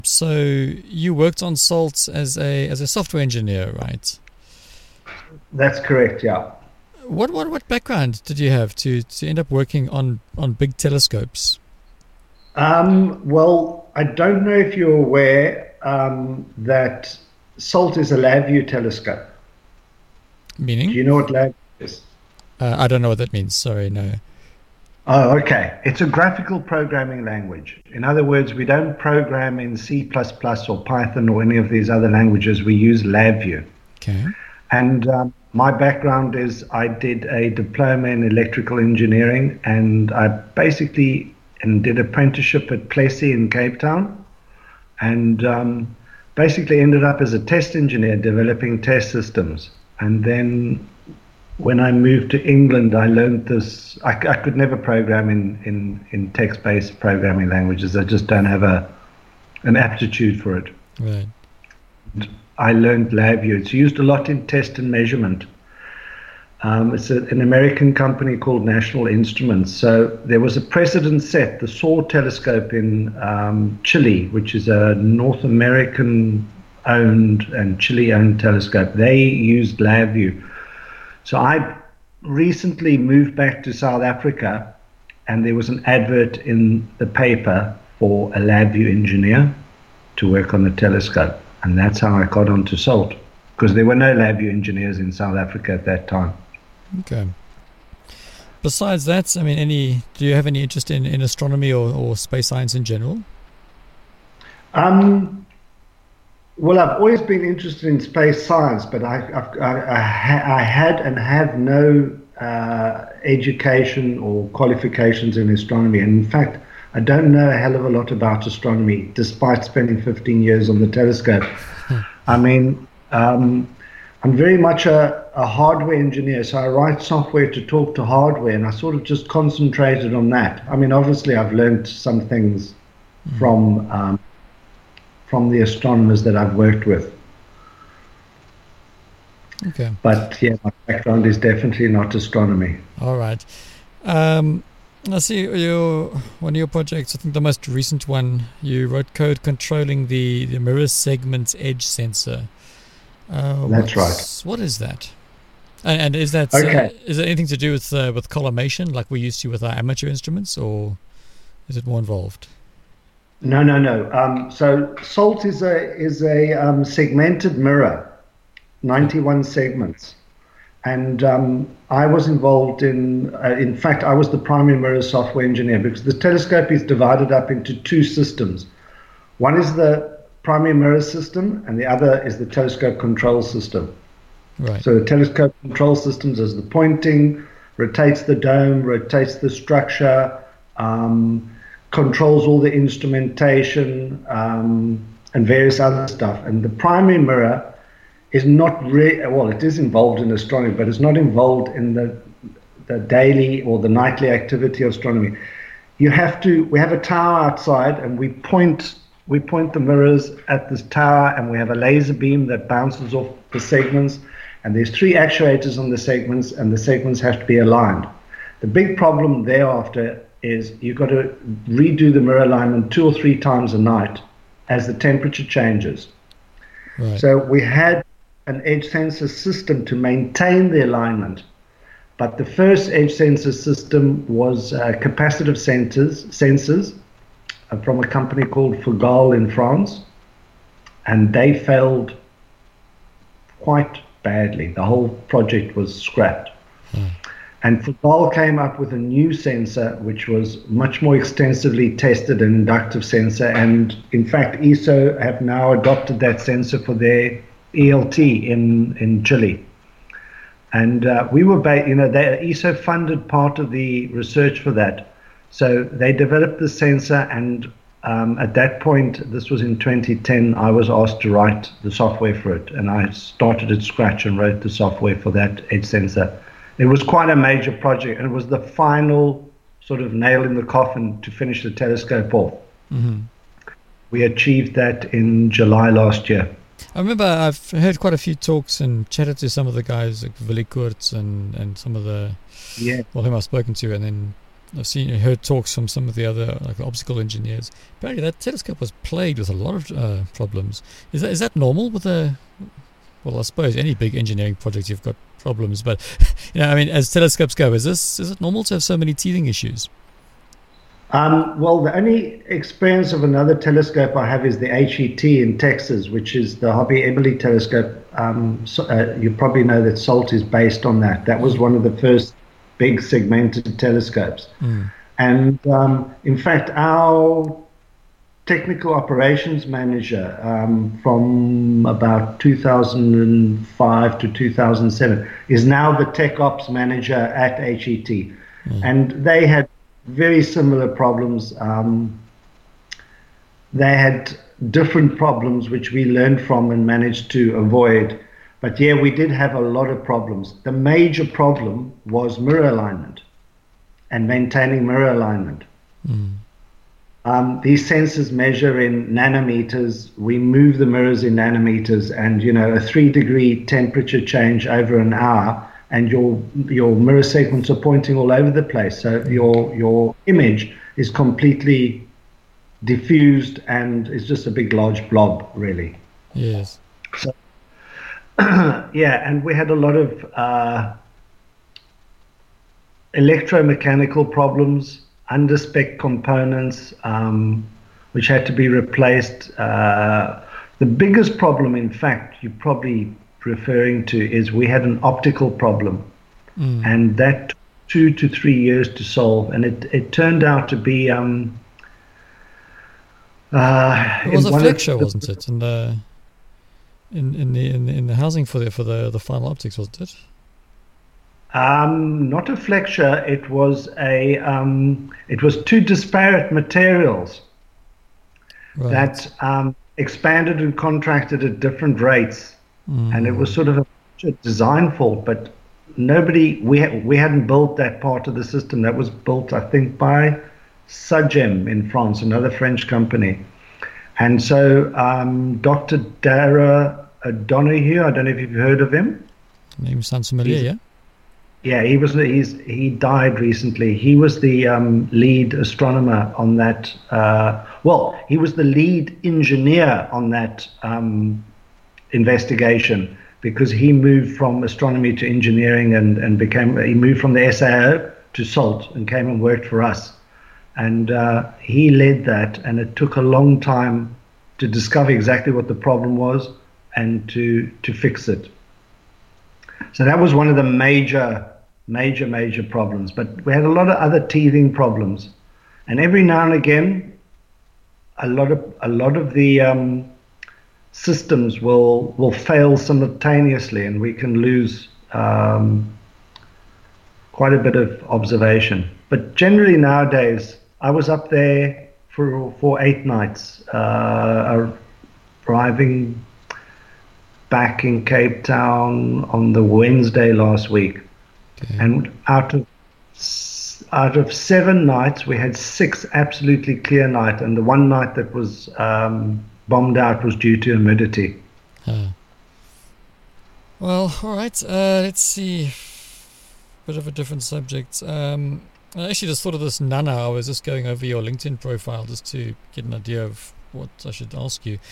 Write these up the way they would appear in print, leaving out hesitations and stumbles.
So you worked on Salt as a software engineer, right? That's correct, yeah. What background did you have to end up working on big telescopes? Well, I don't know if you're aware that SALT is a LabVIEW telescope. Do Meaning? you know what LabVIEW is? I don't know what that means. Sorry, no. Oh, okay. It's a graphical programming language. In other words, we don't program in C++ plus plus or Python or any of these other languages. We use LabVIEW. Okay. And my background is I did a diploma in electrical engineering, and I basically and did apprenticeship at Plessey in Cape Town, and basically ended up as a test engineer developing test systems. And then when I moved to England, I learned this. I could never program in text-based programming languages. I just don't have an aptitude for it. Right. I learned LabVIEW. It's used a lot in test and measurement. It's an American company called National Instruments. So there was a precedent set, the SAW telescope in Chile, which is a North American owned and Chile owned telescope. They used LabVIEW. So I recently moved back to South Africa, and there was an advert in the paper for a LabVIEW engineer to work on the telescope. And that's how I got onto SALT, because there were no LabVIEW engineers in South Africa at that time. Okay. Besides that, I mean, do you have any interest in astronomy or space science in general? Um, well, I've always been interested in space science, but I had and have no education or qualifications in astronomy. And in fact, I don't know a hell of a lot about astronomy, despite spending 15 years on the telescope. I mean, I'm very much a hardware engineer, so I write software to talk to hardware, and I sort of just concentrated on that. I mean, obviously, I've learned some things from from the astronomers that I've worked with, Okay. but yeah, my background is definitely not astronomy. All right. Um, I see one of your projects. I think the most recent one. You wrote code controlling the mirror segment edge sensor. That's right. What is that? And is that Okay. is it anything to do with collimation like we used to with our amateur instruments, or is it more involved? No, no, no. So SALT is a segmented mirror, 91 segments. And I was involved in fact, I was the primary mirror software engineer, because the telescope is divided up into two systems. One is the primary mirror system, and the other is the telescope control system. Right. So the telescope control systems is the pointing, rotates the dome, rotates the structure, controls all the instrumentation, and various other stuff. And the primary mirror is not really, well, it is involved in astronomy, but it's not involved in the daily or the nightly activity of astronomy. We have a tower outside, and we point the mirrors at this tower, and we have a laser beam that bounces off the segments, and there's three actuators on the segments, and the segments have to be aligned. The big problem thereafter is you've got to redo the mirror alignment 2 or 3 times a night as the temperature changes. Right. So we had an edge sensor system to maintain the alignment, but the first edge sensor system was capacitive sensors from a company called Fugal in France, and they failed quite badly. The whole project was scrapped. And Fugal came up with a new sensor, which was much more extensively tested, an inductive sensor. And in fact, ESO have now adopted that sensor for their ELT in Chile. And ESO funded part of the research for that. So they developed the sensor, and at that point, this was in 2010, I was asked to write the software for it. And I started at scratch and wrote the software for that edge sensor. It was quite a major project, and it was the final sort of nail in the coffin to finish the telescope off. Hmm. We achieved that in July last year. I remember I've heard quite a few talks and chatted to some of the guys like Willie Koorts and some of the Yeah. whom I've spoken to, and then heard talks from some of the other optical engineers. Apparently, that telescope was plagued with a lot of problems. Is that normal with a? Well, I suppose any big engineering project you've got problems, but as telescopes go, is it normal to have so many teething issues? Well, the only experience of another telescope I have is the HET in Texas, which is the Hobby Eberly telescope. You probably know that SALT is based on that. That was one of the first big segmented telescopes. And in fact, our technical operations manager from about 2005 to 2007 is now the tech ops manager at HET. And they had very similar problems. They had different problems which we learned from and managed to avoid. But yeah, we did have a lot of problems. The major problem was mirror alignment and maintaining mirror alignment. These sensors measure in nanometers. We move the mirrors in nanometers, and a 3-degree temperature change over an hour, and your mirror segments are pointing all over the place. So your image is completely diffused and it's just a big large blob, really. Yes. So yeah, and we had a lot of electromechanical problems, under-spec components, which had to be replaced. The biggest problem, in fact, you're probably referring to, is we had an optical problem, and that took 2 to 3 years to solve, and it turned out to be it was a flexure, wasn't it? In the housing for the final optics, wasn't it? Not a flexure. It was it was 2 disparate materials that expanded and contracted at different rates, and it was sort of a design fault. But we hadn't built that part of the system. That was built, I think, by Sagem in France, another French company. And so Dr. Dara O'Donoghue, I don't know if you've heard of him. Name sounds familiar, yeah. Yeah, he died recently. He was the lead astronomer on that. He was the lead engineer on that investigation, because he moved from astronomy to engineering and he moved from the SAO to SALT and came and worked for us. And he led that, and it took a long time to discover exactly what the problem was and to fix it. So that was one of the major problems. But we had a lot of other teething problems, and every now and again, a lot of the systems will fail simultaneously, and we can lose quite a bit of observation. But generally nowadays, I was up there for 8 nights, arriving back in Cape Town on the Wednesday last week. Okay. And out of 7 nights, we had 6 absolutely clear nights, and the one night that was bombed out was due to humidity. Well, all right. Let's see. Bit of a different subject. I actually just thought of this Nana. I was just going over your LinkedIn profile just to get an idea of what I should ask you.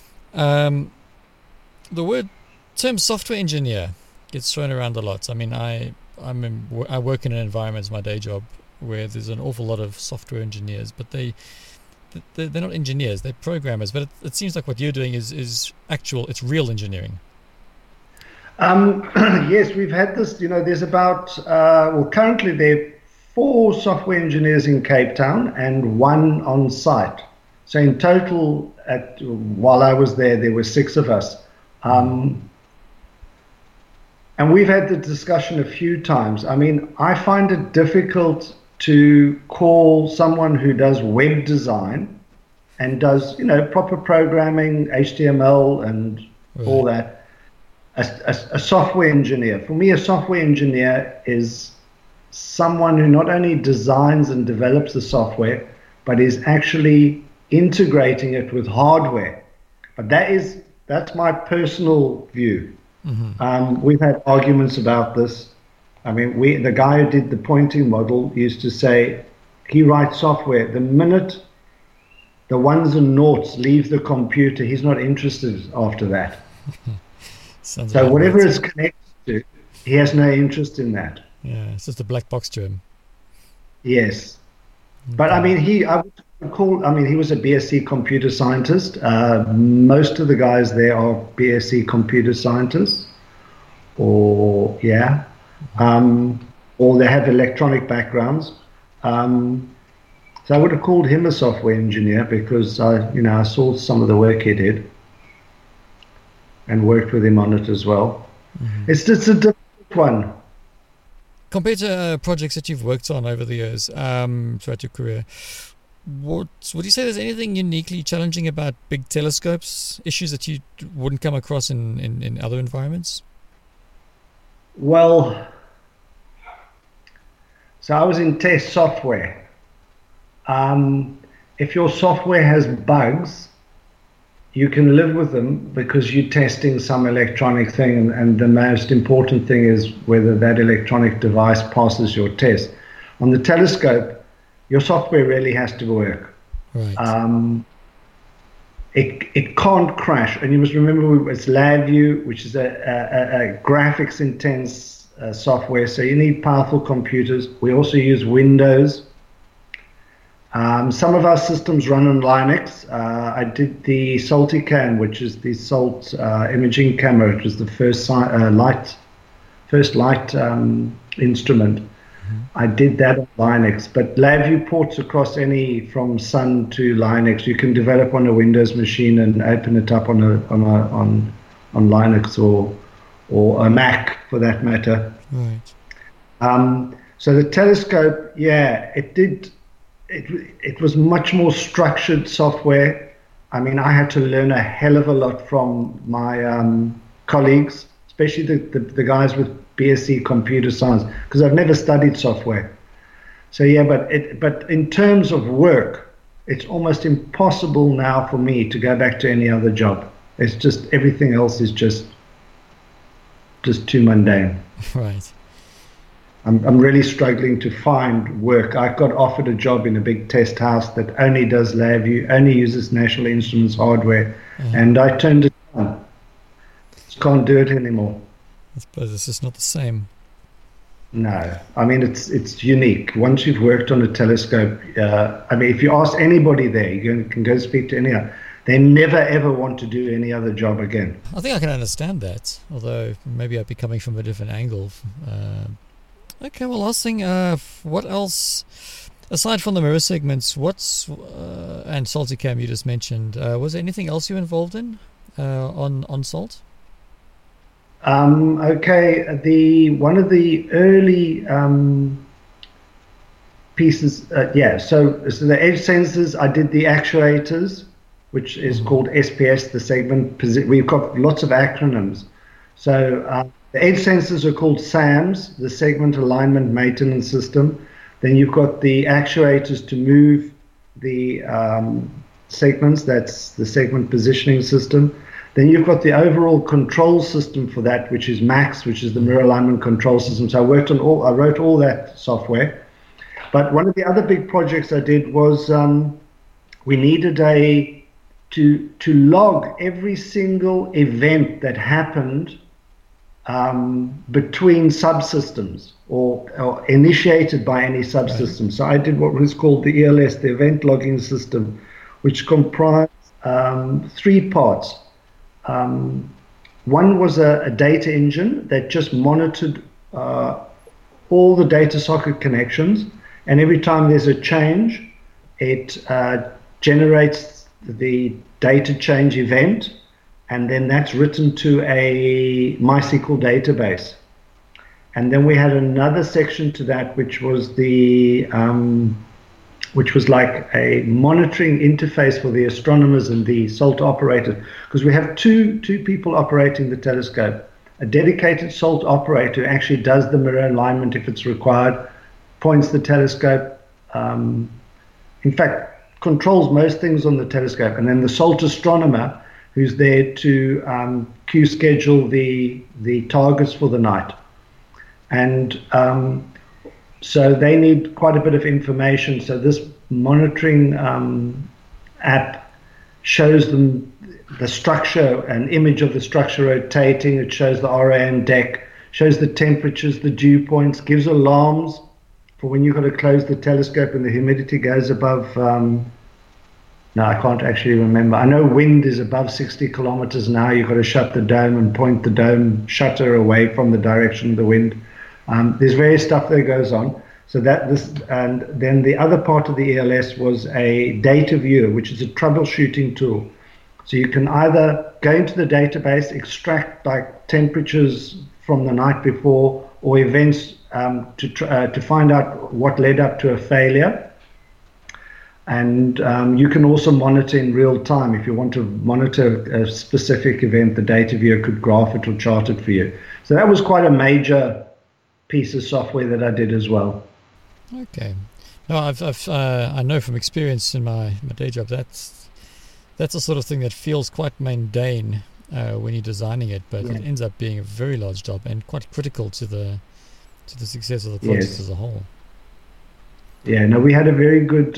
The term software engineer gets thrown around a lot. I mean, I work in an environment, it's my day job, where there's an awful lot of software engineers, but they're not engineers, they're programmers. But it seems like what you're doing is it's real engineering. Yes, we've had this. There's about currently there are 4 software engineers in Cape Town and 1 on site. So in total, while I was there were 6 of us. And we've had the discussion a few times. I mean, I find it difficult to call someone who does web design and does, proper programming, HTML and all that, a software engineer. For me, a software engineer is someone who not only designs and develops the software, but is actually integrating it with hardware. But that's my personal view. Mm-hmm. We've had arguments about this. I mean, the guy who did the pointing model used to say, he writes software. The minute the ones and noughts leave the computer, he's not interested after that. Sounds So about whatever right. it's connected to, he has no interest in that. Yeah, it's just a black box to him. Yes. But I Okay. mean, he was a BSc computer scientist. Most of the guys there are BSc computer scientists, or yeah, um, or they have electronic backgrounds. Um, so I would have called him a software engineer because I saw some of the work he did and worked with him on it as well. Hmm. It's a difficult one. Compared to projects that you've worked on over the years, throughout your career, what would you say there's anything uniquely challenging about big telescopes, issues that you wouldn't come across in other environments? Well, so I was in test software. Um, if your software has bugs, you can live with them because you're testing some electronic thing, and the most important thing is whether that electronic device passes your test. On the telescope, your software really has to work. Right. Um, it can't crash, and you must remember it's LabVIEW, which is a graphics intense software, so you need powerful computers. We also use Windows. Some of our systems run on Linux. I did the Salticam, which is the Salt imaging camera. It was the first light instrument. Hmm. I did that on Linux. But LabVIEW ports across any from Sun to Linux. You can develop on a Windows machine and open it up on Linux or a Mac for that matter. Right. So the telescope, yeah, it was much more structured software. I mean, I had to learn a hell of a lot from my colleagues, especially the guys with BSc computer science, because I've never studied software. So yeah, but in terms of work, it's almost impossible now for me to go back to any other job. It's just everything else is just too mundane. Right. I'm really struggling to find work. I got offered a job in a big test house that only does LabVIEW, only uses National Instruments hardware, Uh, and I turned it down. Just can't do it anymore. I suppose it's just not the same. No, I mean it's unique. Once you've worked on a telescope, I mean, if you ask anybody there, can go speak to anyone. They never ever want to do any other job again. I think I can understand that, although maybe I'd be coming from a different angle. Okay, well, last thing, what else, aside from the mirror segments, and Salticam you just mentioned, was there anything else you were involved in on Salt? Okay, the one of the early pieces, yeah. So the edge sensors, I did the actuators, which is Hmm. called SPS, the segment. We've got lots of acronyms. So the edge sensors are called SAMs, the segment alignment maintenance system. Then you've got the actuators to move the segments. That's the segment positioning system. Then you've got the overall control system for that, which is MAX, which is the mirror alignment control system. So I wrote all that software. But one of the other big projects I did was we needed to log every single event that happened between subsystems or initiated by any Right. subsystem. So I did what was called the ELS, the event logging system, which comprised three parts. Um, One was a data engine that just monitored all the data socket connections, and every time there's a change, it generates the data change event, and then that's written to a MySQL database. And then we had another section to that, which was like a monitoring interface for the astronomers and the SALT operator, because we have two people operating the telescope. A dedicated SALT operator who actually does the mirror alignment if it's required, points the telescope, in fact, controls most things on the telescope, and then the SALT astronomer who's there to queue schedule the targets for the night. And So they need quite a bit of information. So this monitoring app shows them the structure, an image of the structure rotating. It shows the RAN deck, shows the temperatures, the dew points, gives alarms for when you've got to close the telescope and the humidity goes above. No, I can't actually remember. I know wind is above 60 kilometers an hour. You've got to shut the dome and point the dome shutter away from the direction of the wind. There's various stuff that goes on. So and then the other part of the ELS was a data viewer, which is a troubleshooting tool. So you can either go into the database, extract like temperatures from the night before or events to find out what led up to a failure. And you can also monitor in real time. If you want to monitor a specific event, the data viewer could graph it or chart it for you. So that was quite a major piece of software that I did as well. Okay. No, I know from experience in my day job that's the sort of thing that feels quite mundane when you're designing it, but it ends up being a very large job and quite critical to the success of the project as a whole. Yeah. No, we had a very good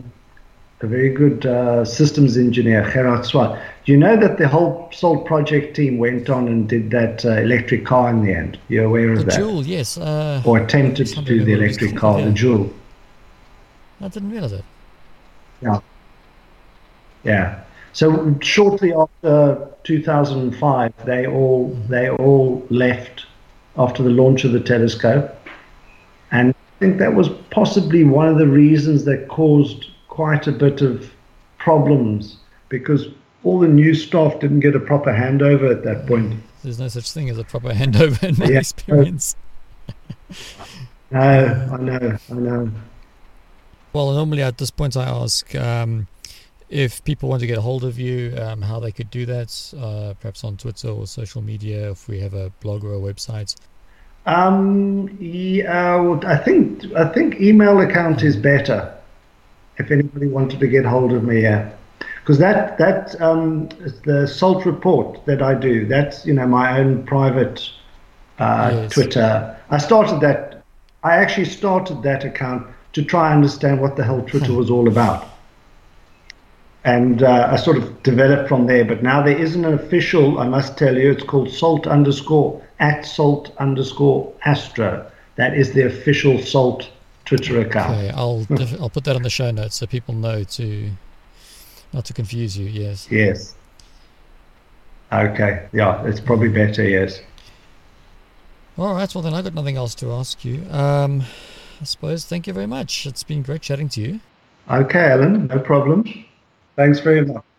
systems engineer, Gerard Swart. Do you know that the whole SALT project team went on and did that electric car in the end? You're aware of that? The Joule, yes. Or attempted to do the electric car, the Joule. I didn't realize it. Yeah. Yeah. So shortly after 2005, they all left after the launch of the telescope. And I think that was possibly one of the reasons that caused quite a bit of problems, because all the new staff didn't get a proper handover at that point. There's no such thing as a proper handover in my experience. No, I know. Well, normally at this point I ask if people want to get a hold of you, how they could do that, perhaps on Twitter or social media, if we have a blog or a website. I think email account is better if anybody wanted to get hold of me. Yeah. Because that the SALT report that I do, that's my own private Twitter. I actually started that account to try and understand what the hell Twitter was all about, and I sort of developed from there. But now there isn't an official. I must tell you, it's called @SALT_Astro. That is the official SALT Twitter account. Okay, I'll put that on the show notes so people know not to confuse you. Yes. Yes. Okay. Yeah, it's probably better. Yes. All right. Well, then I've got nothing else to ask you. I suppose. Thank you very much. It's been great chatting to you. Okay, Alan. No problem. Thanks very much.